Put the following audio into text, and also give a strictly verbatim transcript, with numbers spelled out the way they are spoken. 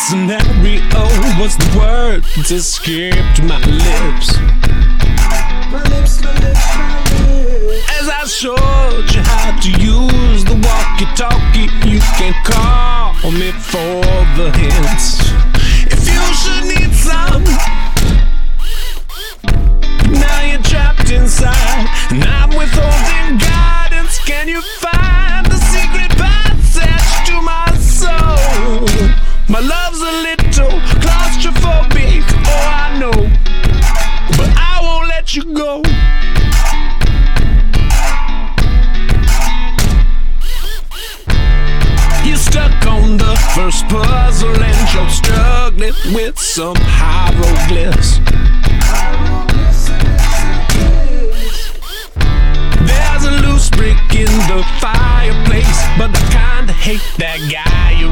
scenario was the word that escaped my lips. My lips, my lips, my lips. As I showed you how to use the walkie-talkie, you can call me for the hints. If you should need some, now you're trapped inside, and I'm withholding guidance. Can you find the secret passage to my soul? My love's a little claustrophobic, oh I know, but I won't let you go. You're stuck on the first puzzle and you're struggling with some hieroglyphs. There's a loose brick in the fireplace, but I kinda hate that guy